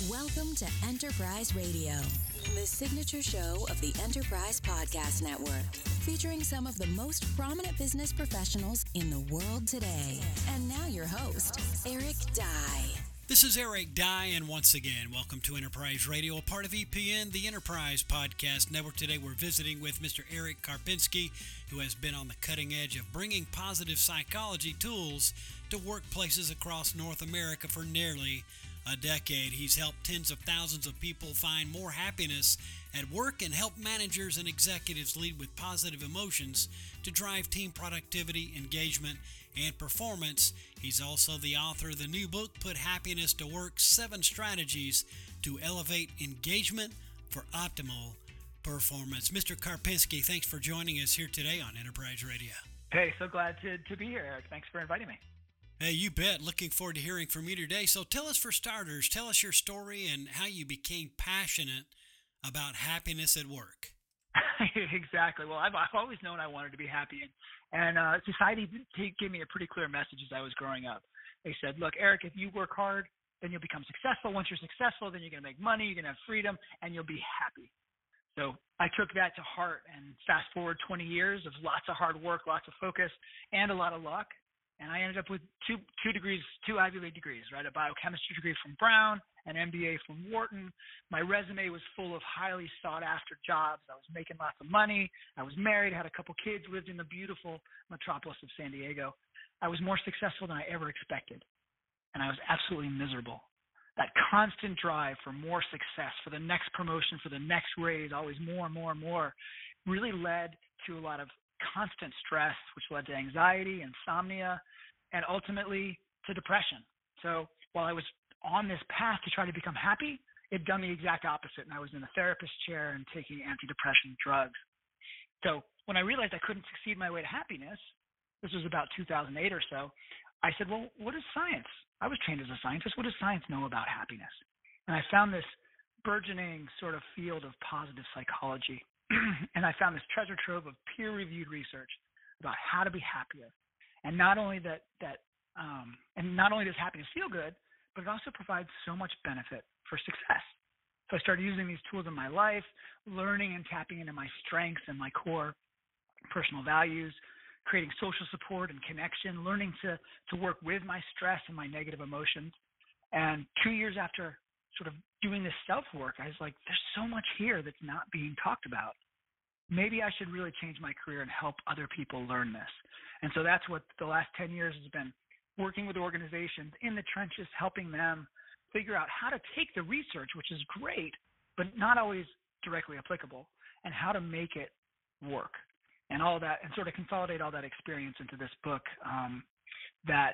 Welcome to Enterprise Radio, the signature show of the Enterprise Podcast Network, featuring some of the most prominent business professionals in the world today. And now your host, Eric Dye. This is Eric Dye, and once again, welcome to Enterprise Radio, a part of EPN, the Enterprise Podcast Network. Today we're visiting with Mr. Eric Karpinski, who has been on the cutting edge of bringing positive psychology tools to workplaces across North America for nearly a decade. He's helped tens of thousands of people find more happiness at work and help managers and executives lead with positive emotions to drive team productivity, engagement, and performance. He's also the author of the new book, Put Happiness to Work, 7 Strategies to Elevate Engagement for Optimal Performance. Mr. Karpinski, thanks for joining us here today on Enterprise Radio. Hey, so glad to be here, Eric. Thanks for inviting me. Hey, you bet. Looking forward to hearing from you today. So tell us, for starters, tell us your story and how you became passionate about happiness at work. Exactly. Well, I've always known I wanted to be happy, and society gave me a pretty clear message as I was growing up. They said, look, Eric, if you work hard, then you'll become successful. Once you're successful, then you're going to make money, you're going to have freedom, and you'll be happy. So I took that to heart, and fast forward 20 years of lots of hard work, lots of focus, and a lot of luck. And I ended up with two Ivy League degrees, right? A biochemistry degree from Brown, an MBA from Wharton. My resume was full of highly sought-after jobs. I was making lots of money. I was married, had a couple kids, lived in the beautiful metropolis of San Diego. I was more successful than I ever expected, and I was absolutely miserable. That constant drive for more success, for the next promotion, for the next raise, always more and more and more, really led to a lot of constant stress, which led to anxiety, insomnia, and ultimately to depression. So while I was on this path to try to become happy, it done the exact opposite, and I was in a therapist chair and taking antidepressant drugs. So when I realized I couldn't succeed my way to happiness, this was about 2008 or so, I said, well, what is science? I was trained as a scientist. What does science know about happiness? And I found this burgeoning sort of field of positive psychology. And I found this treasure trove of peer-reviewed research about how to be happier. And not only does happiness feel good, but it also provides so much benefit for success. So I started using these tools in my life, learning and tapping into my strengths and my core personal values, creating social support and connection, learning to work with my stress and my negative emotions. And 2 years after sort of doing this self-work, I was like, there's so much here that's not being talked about. Maybe I should really change my career and help other people learn this. And so that's what the last 10 years has been, working with organizations in the trenches, helping them figure out how to take the research, which is great, but not always directly applicable, and how to make it work. And all that, and sort of consolidate all that experience into this book that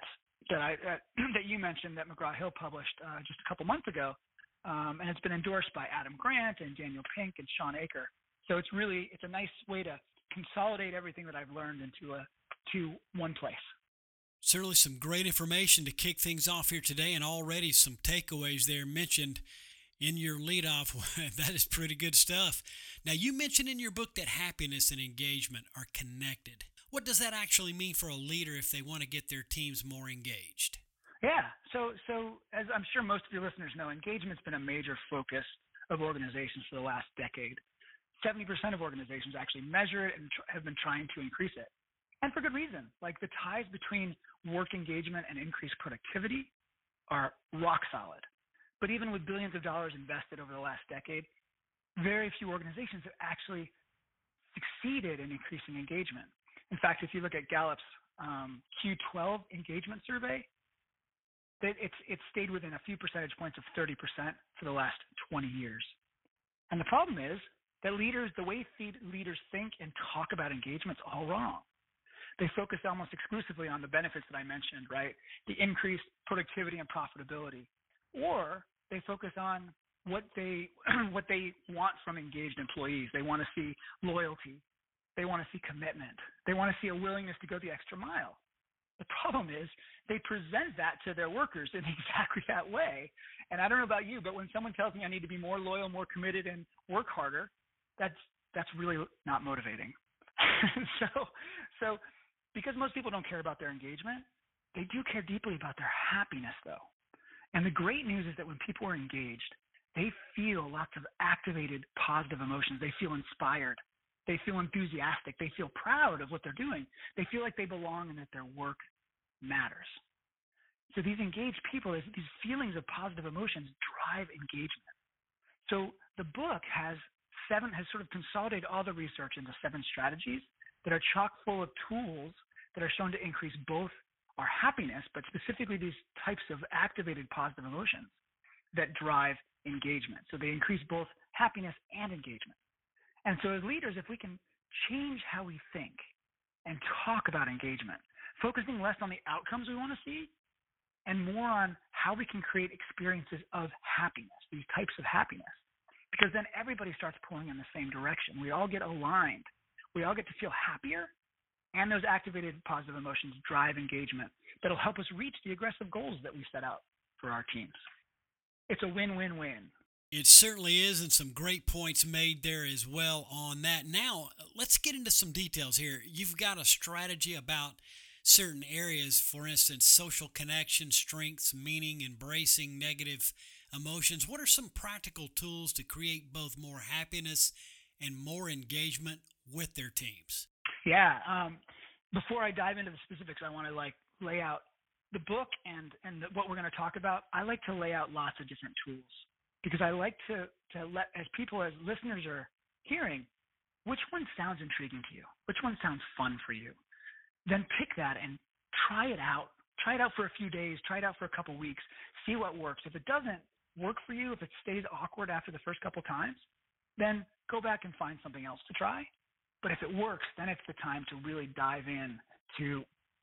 you mentioned, that McGraw-Hill published just a couple months ago. And it's been endorsed by Adam Grant and Daniel Pink and Sean Aker. So it's a nice way to consolidate everything that I've learned to one place. Certainly some great information to kick things off here today, and already some takeaways there mentioned in your leadoff. That is pretty good stuff. Now, you mentioned in your book that happiness and engagement are connected. What does that actually mean for a leader if they want to get their teams more engaged? Yeah. So as I'm sure most of your listeners know, engagement's been a major focus of organizations for the last decade. 70% of organizations actually measure it and have been trying to increase it. And for good reason. Like, the ties between work engagement and increased productivity are rock solid. But even with billions of dollars invested over the last decade, very few organizations have actually succeeded in increasing engagement. In fact, if you look at Gallup's Q12 engagement survey, it stayed within a few percentage points of 30% for the last 20 years. And the problem is that the way leaders think and talk about engagement is all wrong. They focus almost exclusively on the benefits that I mentioned, right? The increased productivity and profitability. Or they focus on what they want from engaged employees. They want to see loyalty. They want to see commitment. They want to see a willingness to go the extra mile. The problem is they present that to their workers in exactly that way. And I don't know about you, but when someone tells me I need to be more loyal, more committed, and work harder, that's really not motivating. So because most people don't care about their engagement, they do care deeply about their happiness, though. And the great news is that when people are engaged, they feel lots of activated positive emotions. They feel inspired. They feel enthusiastic. They feel proud of what they're doing. They feel like they belong and that their work matters. So these engaged people, these feelings of positive emotions drive engagement. So the book has sort of consolidated all the research into 7 strategies that are chock full of tools that are shown to increase both our happiness, but specifically these types of activated positive emotions that drive engagement. So they increase both happiness and engagement. And so as leaders, if we can change how we think and talk about engagement, focusing less on the outcomes we want to see and more on how we can create experiences of happiness, these types of happiness, because then everybody starts pulling in the same direction. We all get aligned. We all get to feel happier, and those activated positive emotions drive engagement that'll help us reach the aggressive goals that we set out for our teams. It's a win-win-win. It certainly is, and some great points made there as well on that. Now, let's get into some details here. You've got a strategy about certain areas, for instance, social connection, strengths, meaning, embracing negative emotions. What are some practical tools to create both more happiness and more engagement with their teams? Yeah. Before I dive into the specifics, I want to lay out the book and what we're going to talk about. I like to lay out lots of different tools because I like to let, as listeners are hearing, which one sounds intriguing to you? Which one sounds fun for you? Then pick that and try it out. Try it out for a few days. Try it out for a couple weeks. See what works. If it doesn't work for you, if it stays awkward after the first couple times, then go back and find something else to try. But if it works, then it's the time to really dive into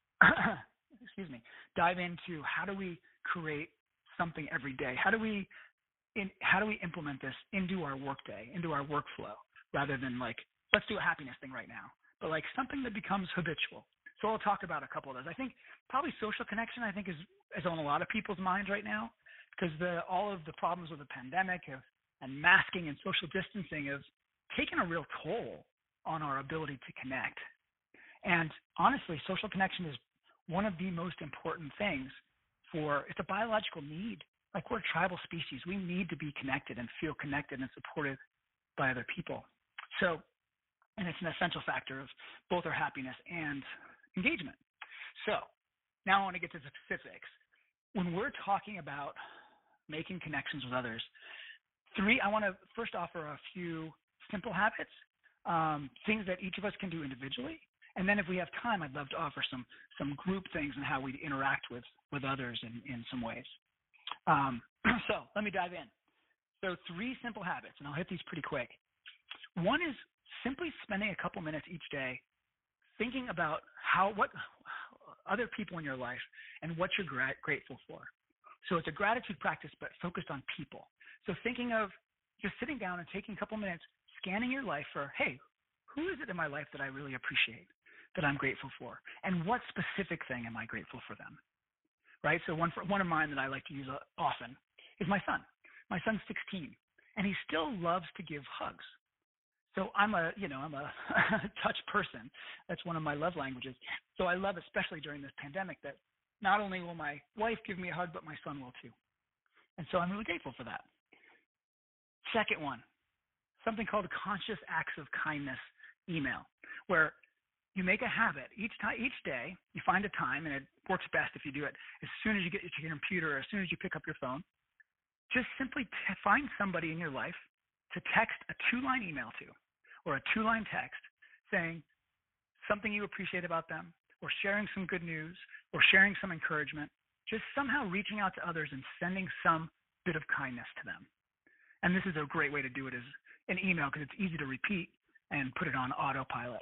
dive into how do we create something every day? How do we implement this into our workday, into our workflow, rather than let's do a happiness thing right now, but something that becomes habitual. So I'll talk about a couple of those. I think probably social connection, is on a lot of people's minds right now because all of the problems with the pandemic and masking and social distancing have taken a real toll on our ability to connect. And honestly, social connection is one of the most important things it's a biological need. We're a tribal species. We need to be connected and feel connected and supported by other people. So, and it's an essential factor of both our happiness and engagement. So now I want to get to the specifics. When we're talking about making connections with others, I want to first offer a few simple habits, things that each of us can do individually. And then if we have time, I'd love to offer some group things and how we interact with others in some ways. So let me dive in. So 3 simple habits, and I'll hit these pretty quick. One is simply spending a couple minutes each day thinking about what other people in your life and what you're grateful for. So it's a gratitude practice, but focused on people. So thinking of just sitting down and taking a couple minutes, scanning your life for, hey, who is it in my life that I really appreciate, that I'm grateful for? And what specific thing am I grateful for them? Right? So one of mine that I like to use often is my son. My son's 16, and he still loves to give hugs. So I'm a touch person. That's one of my love languages. So I love, especially during this pandemic, that not only will my wife give me a hug, but my son will too. And so I'm really grateful for that. Second one, something called conscious acts of kindness email, where you make a habit each day. You find a time, and it works best if you do it as soon as you get to your computer or as soon as you pick up your phone. Just simply find somebody in your life to text a 2-line email to, or a 2-line text saying something you appreciate about them, or sharing some good news, or sharing some encouragement. Just somehow reaching out to others and sending some bit of kindness to them. And this is a great way to do it as an email because it's easy to repeat and put it on autopilot.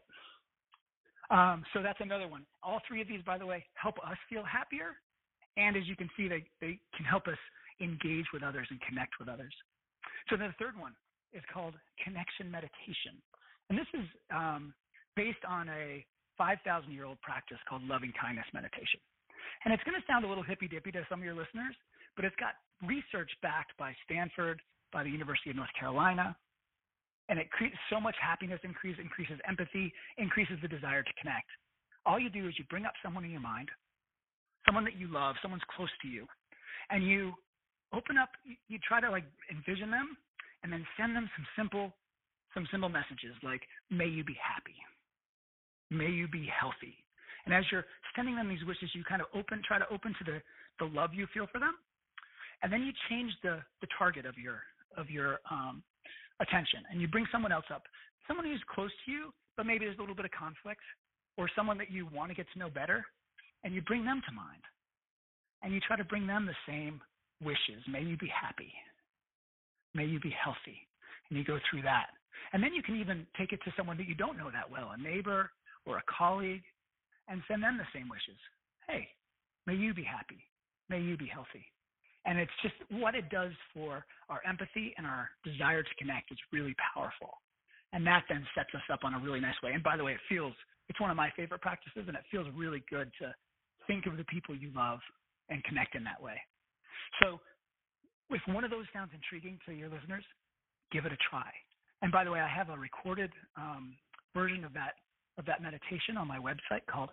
So that's another one. All 3 of these, by the way, help us feel happier. And as you can see, they can help us engage with others and connect with others. So the third one is called connection meditation. And this is based on a 5,000-year-old practice called loving kindness meditation. And it's going to sound a little hippy-dippy to some of your listeners, but it's got research backed by Stanford, by the University of North Carolina. And it creates so much happiness, increases empathy, increases the desire to connect. All you do is you bring up someone in your mind, someone that you love, someone's close to you, and you open up. You try to like envision them, and then send them some simple messages like, "May you be happy. May you be healthy." And as you're sending them these wishes, you kind of try to open to the love you feel for them, and then you change the target of your attention, and you bring someone else up, someone who's close to you, but maybe there's a little bit of conflict, or someone that you want to get to know better, and you bring them to mind, and you try to bring them the same wishes. May you be happy. May you be healthy. And you go through that. And then you can even take it to someone that you don't know that well, a neighbor or a colleague, and send them the same wishes. Hey, may you be happy. May you be healthy. And it's just what it does for our empathy and our desire to connect is really powerful. And that then sets us up on a really nice way. And by the way, it's one of my favorite practices, and it feels really good to think of the people you love and connect in that way. So if one of those sounds intriguing to your listeners, give it a try. And by the way, I have a recorded version of that meditation on my website called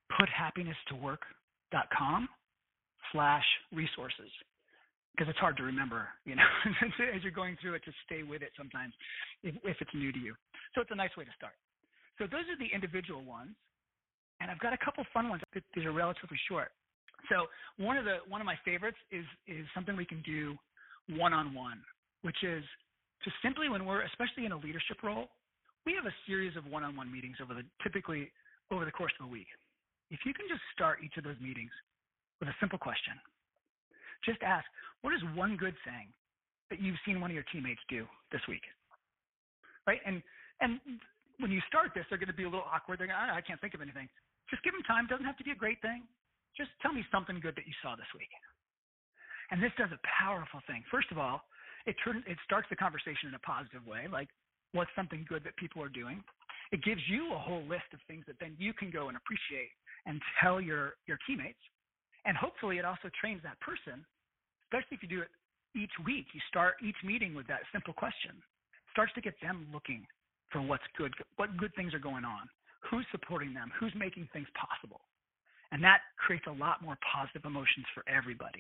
puthappiness-to-work.com/resources, because it's hard to remember, as you're going through it, to stay with it sometimes if it's new to you. So it's a nice way to start. So those are the individual ones, and I've got a couple fun ones. These are relatively short. So one of my favorites is something we can do one-on-one, which is to simply, when we're especially in a leadership role, we have a series of one-on-one meetings typically over the course of a week. If you can just start each of those meetings with a simple question, just ask, what is one good thing that you've seen one of your teammates do this week? Right? And when you start this, they're going to be a little awkward. They're going, I can't think of anything. Just give them time. It doesn't have to be a great thing. Just tell me something good that you saw this week. And this does a powerful thing. First of all, it starts the conversation in a positive way, like what's something good that people are doing. It gives you a whole list of things that then you can go and appreciate and tell your teammates. And hopefully it also trains that person, especially if you do it each week. You start each meeting with that simple question. It starts to get them looking for what's good, what good things are going on, who's supporting them, who's making things possible. And that creates a lot more positive emotions for everybody.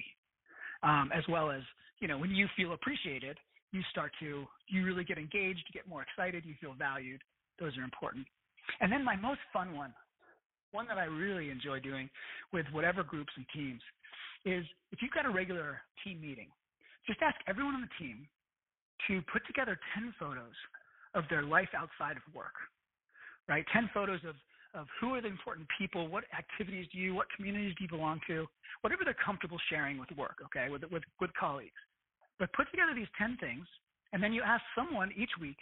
As well as, when you feel appreciated, you really get engaged, you get more excited, you feel valued. Those are important. And then my most fun one that I really enjoy doing with whatever groups and teams, is if you've got a regular team meeting, just ask everyone on the team to put together 10 photos of their life outside of work, right? 10 photos of who are the important people, what activities what communities do you belong to, whatever they're comfortable sharing with work, okay, with colleagues. But put together these 10 things, and then you ask someone each week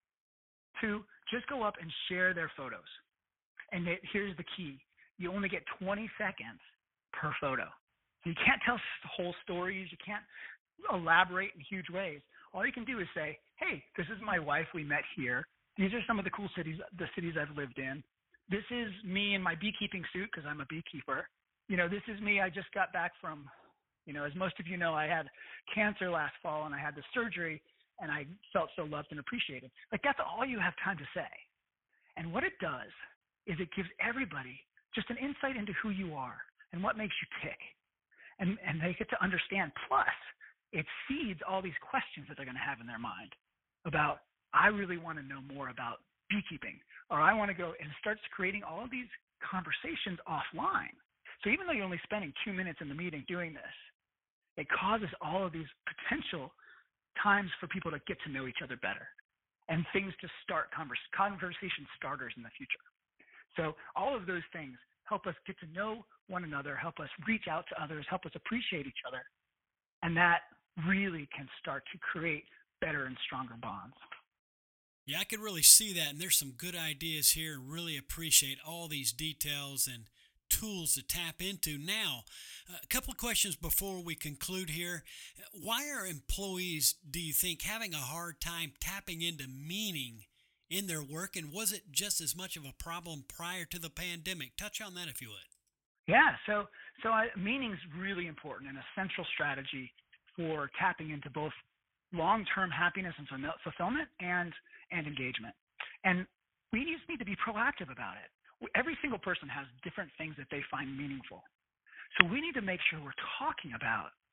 to just go up and share their photos. And here's the key. You only get 20 seconds per photo. You can't tell whole stories. You can't elaborate in huge ways. All you can do is say, hey, this is my wife. We met here. These are some of the cool cities I've lived in. This is me in my beekeeping suit because I'm a beekeeper. This is me. I just got back from, as most of you know, I had cancer last fall and I had the surgery and I felt so loved and appreciated. Like, that's all you have time to say. And what it does is it gives everybody just an insight into who you are and what makes you tick. And they get to understand. Plus, it seeds all these questions that they're going to have in their mind about, I really want to know more about beekeeping, or I want to go, and starts creating all of these conversations offline. So even though you're only spending 2 minutes in the meeting doing this, it causes all of these potential times for people to get to know each other better and things to start conversation starters in the future. So all of those things help us get to know one another, help us reach out to others, help us appreciate each other. And that really can start to create better and stronger bonds. Yeah, I could really see that, and there's some good ideas here, and really appreciate all these details and tools to tap into. Now, a couple of questions before we conclude here. Why are employees, do you think, having a hard time tapping into meaning in their work, and was it just as much of a problem prior to the pandemic? Touch on that if you would. Yeah, so meaning's really important and a central strategy for tapping into both long-term happiness and fulfillment and engagement. And we just need to be proactive about it. Every single person has different things that they find meaningful. So we need to make sure we're talking about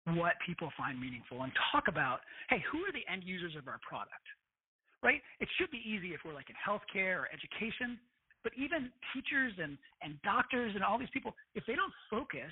what people find meaningful and talk about, hey, who are the end users of our product, right? It should be easy if we're like in healthcare or education, but even teachers and doctors and all these people, if they don't focus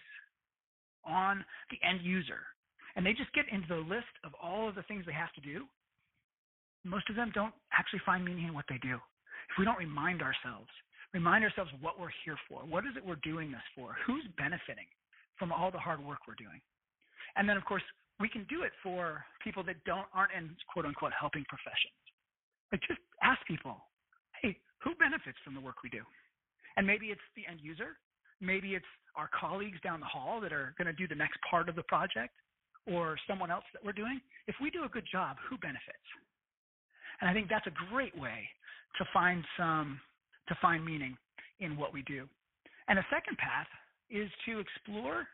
on the end user and they just get into the list of all of the things they have to do, most of them don't actually find meaning in what they do. If we don't remind ourselves what we're here for, what is it we're doing this for, who's benefiting from all the hard work we're doing. And then, of course, we can do it for people that aren't in quote-unquote helping professions. Like, just ask people, hey, who benefits from the work we do? And maybe it's the end user. Maybe it's our colleagues down the hall that are going to do the next part of the project, or someone else that we're doing. If we do a good job, who benefits? And I think that's a great way to find meaning in what we do. And a second path is to explore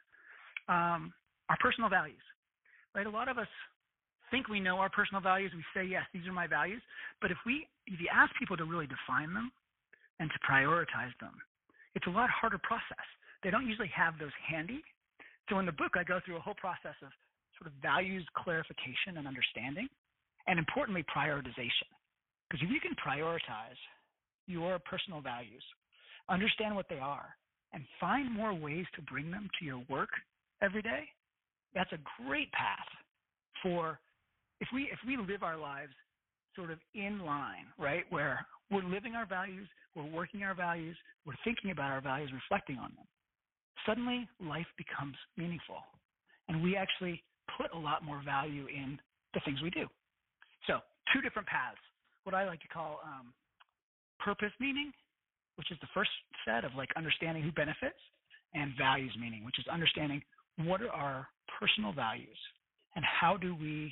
our personal values, right? A lot of us think we know our personal values. We say, yes, these are my values. But if you ask people to really define them and to prioritize them, it's a lot harder process. They don't usually have those handy. So in the book, I go through a whole process of sort of values clarification and understanding, and importantly, prioritization. Because if you can prioritize your personal values, understand what they are, and find more ways to bring them to your work every day, that's a great path for if we live our lives sort of in line, right, where we're living our values, we're working our values, we're thinking about our values, reflecting on them. Suddenly, life becomes meaningful, and we actually put a lot more value in the things we do. So, two different paths. What I like to call purpose meaning, which is the first set of like understanding who benefits, and values meaning, which is understanding what are our personal values and how do we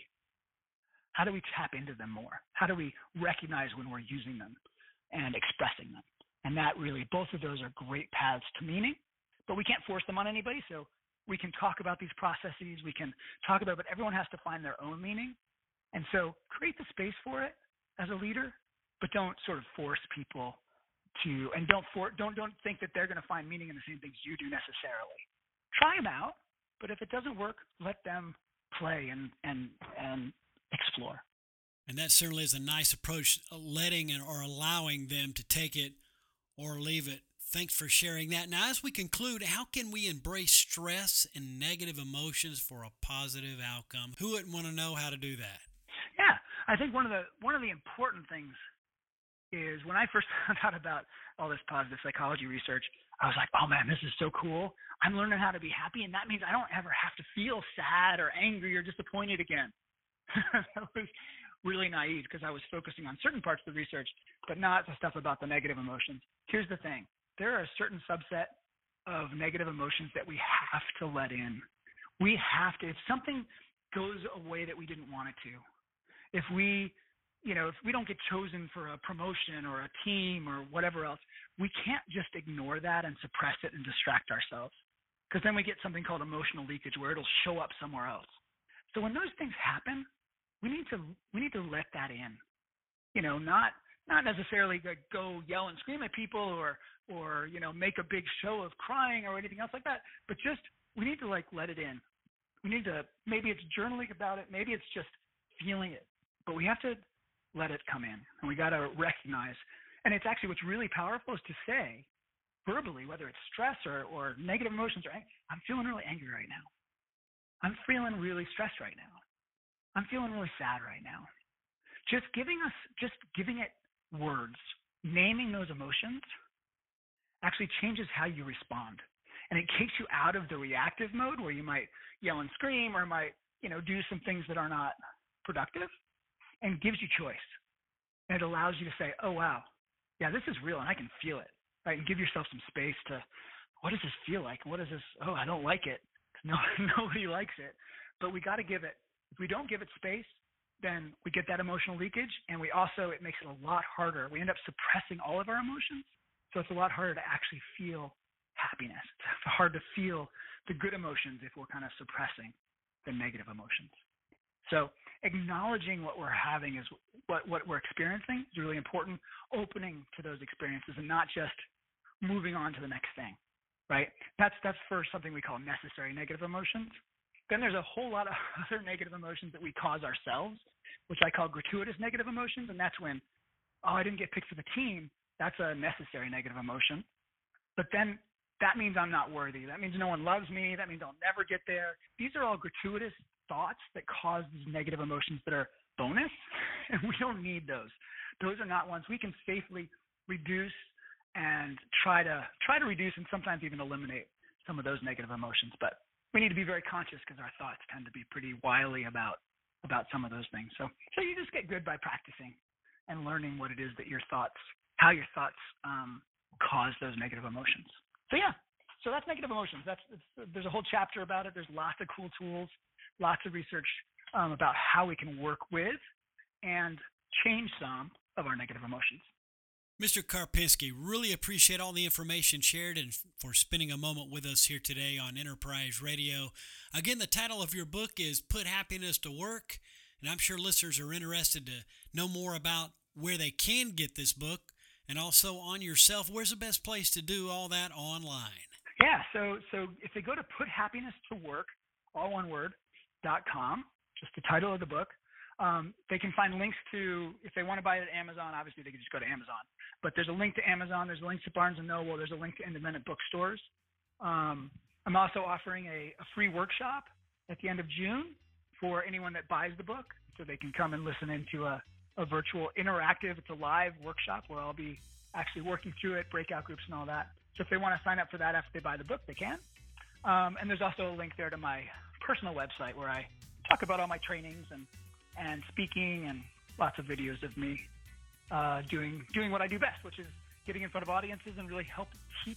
tap into them more? How do we recognize when we're using them and expressing them? And that really, both of those are great paths to meaning, but we can't force them on anybody. So we can talk about these processes, we can talk about, but everyone has to find their own meaning. And so create the space for it as a leader, but don't sort of force people to, and don't think that they're going to find meaning in the same things you do necessarily. Try them out, but if it doesn't work, let them play and explore. And that certainly is a nice approach, letting or allowing them to take it or leave it. Thanks for sharing that. Now, as we conclude, how can we embrace stress and negative emotions for a positive outcome? Who wouldn't want to know how to do that? Yeah, I think one of the important things is when I first found out about all this positive psychology research, I was like, oh man, this is so cool. I'm learning how to be happy, and that means I don't ever have to feel sad or angry or disappointed again. That was really naive because I was focusing on certain parts of the research, but not the stuff about the negative emotions. Here's the thing. There are a certain subset of negative emotions that we have to let in. We have to. If something goes a way that we didn't want it to, if we don't get chosen for a promotion or a team or whatever else, we can't just ignore that and suppress it and distract ourselves, because then we get something called emotional leakage where it'll show up somewhere else. So when those things happen, we need to let that in. Not necessarily go yell and scream at people or make a big show of crying or anything else like that, but just we need to let it in. We need to, maybe it's journaling about it, maybe it's just feeling it, but we have to let it come in, and we got to recognize. And it's actually what's really powerful is to say verbally, whether it's stress or negative emotions, or I'm feeling really angry right now. I'm feeling really stressed right now. I'm feeling really sad right now. Just giving it words, naming those emotions actually changes how you respond. And it takes you out of the reactive mode where you might yell and scream or might, do some things that are not productive, and gives you choice. And it allows you to say, oh, wow, yeah, this is real and I can feel it, right? And give yourself some space to, what does this feel like? What is this? Oh, I don't like it. No, nobody likes it. But we got to give it. If we don't give it space, then we get that emotional leakage, and it makes it a lot harder. We end up suppressing all of our emotions, so it's a lot harder to actually feel happiness. It's hard to feel the good emotions if we're kind of suppressing the negative emotions. So acknowledging what we're having is what we're experiencing is really important. Opening to those experiences and not just moving on to the next thing, right? That's for something we call necessary negative emotions. Then there's a whole lot of other negative emotions that we cause ourselves, which I call gratuitous negative emotions. And that's when, oh, I didn't get picked for the team. That's a necessary negative emotion. But then that means I'm not worthy. That means no one loves me. That means I'll never get there. These are all gratuitous thoughts that cause these negative emotions that are bonus, and we don't need those. Those are not ones we can safely reduce and try to reduce and sometimes even eliminate some of those negative emotions. But we need to be very conscious because our thoughts tend to be pretty wily about some of those things. So you just get good by practicing and learning what it is that how your thoughts cause those negative emotions. So that's negative emotions. There's a whole chapter about it. There's lots of cool tools, lots of research about how we can work with and change some of our negative emotions. Mr. Karpinski, really appreciate all the information shared and for spending a moment with us here today on Enterprise Radio. Again, the title of your book is Put Happiness to Work, and I'm sure listeners are interested to know more about where they can get this book and also on yourself. Where's the best place to do all that online? Yeah, so if they go to puthappiness-to-work, all one word, .com, just the title of the book, they can find links to, if they want to buy it at Amazon, obviously they can just go to Amazon. But there's a link to Amazon, there's a link to Barnes & Noble, there's a link to independent bookstores. I'm also offering a free workshop at the end of June for anyone that buys the book, so they can come and listen into a virtual interactive, it's a live workshop where I'll be actually working through it, breakout groups and all that. So if they want to sign up for that after they buy the book, they can. And there's also a link there to my personal website where I talk about all my trainings and speaking and lots of videos of me doing what I do best, which is getting in front of audiences and really help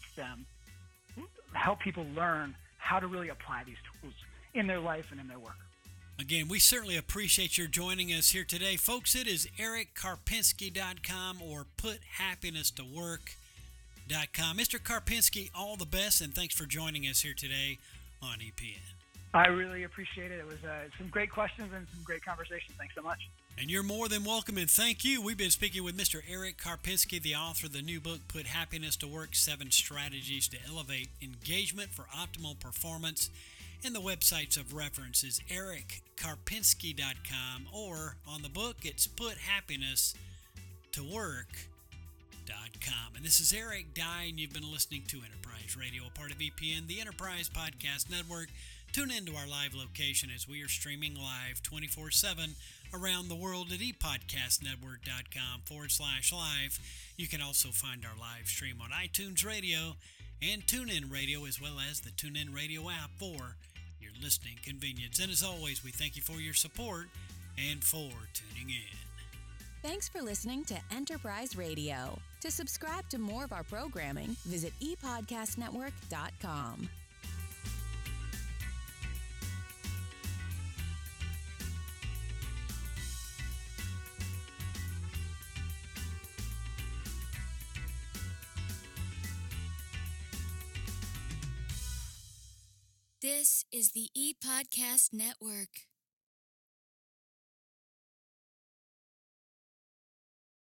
people learn how to really apply these tools in their life and in their work. Again, we certainly appreciate your joining us here today. Folks, it is erickarpinski.com or puthappiness-to-work.com. Mr. Karpinski, all the best, and thanks for joining us here today on EPN. I really appreciate it. It was some great questions and some great conversation. Thanks so much. And you're more than welcome, and thank you. We've been speaking with Mr. Eric Karpinski, the author of the new book, Put Happiness to Work, 7 Strategies to Elevate Engagement for Optimal Performance. And the websites of reference is erickarpinski.com, or on the book, it's puthappiness-to-work.com. And this is Eric Dye, and you've been listening to Enterprise Radio, a part of EPN, the Enterprise Podcast Network. Tune in to our live location as we are streaming live 24/7 around the world at epodcastnetwork.com/live. You can also find our live stream on iTunes Radio and TuneIn Radio, as well as the TuneIn Radio app for your listening convenience. And as always, we thank you for your support and for tuning in. Thanks for listening to Enterprise Radio. To subscribe to more of our programming, visit epodcastnetwork.com. This is the ePodcast Network.